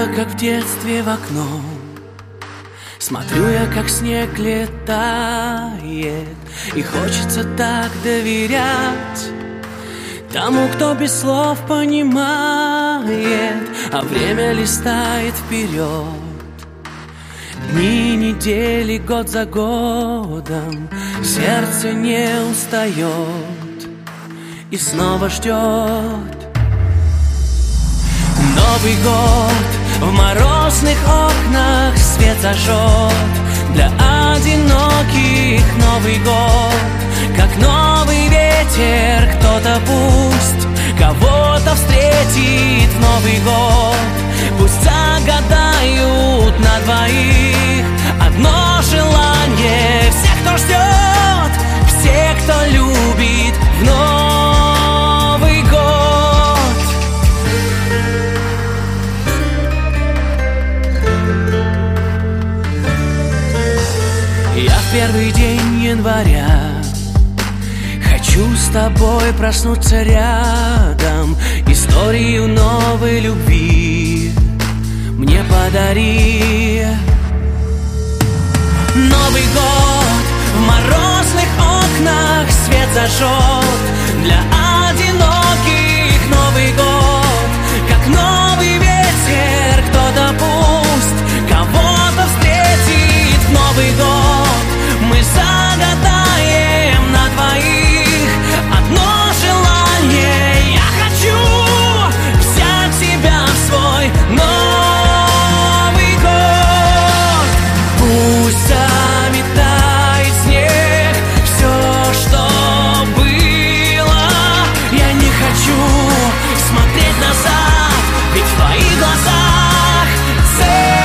снова, как в детстве, в окно. Смотрю я, как снег летает, и хочется так доверять тому, кто без слов понимает, а время листает вперед. Дни, недели, год за годом, сердце не устает и снова ждет. Новый год в морозных окнах свет зажжет. Для одиноких Новый год, как новый ветер, кто-то пусть кого-то встретит в Новый год. Пусть загадают на двоих одно желание. Все, кто ждет, все, кто любит в Новый год. Я в первый день января хочу с тобой проснуться рядом. Историю новой любви мне подари. Новый год в морозных окнах свет зажжет. Для одиноких Новый год, как новый ветер, кто-то пусть кого-то встретит в Новый год. Мы загадаем на двоих одно желание. Я хочу взять тебя в свой Новый год. Пусть заметает снег все, что было. Я не хочу смотреть назад, ведь в твоих глазах цель.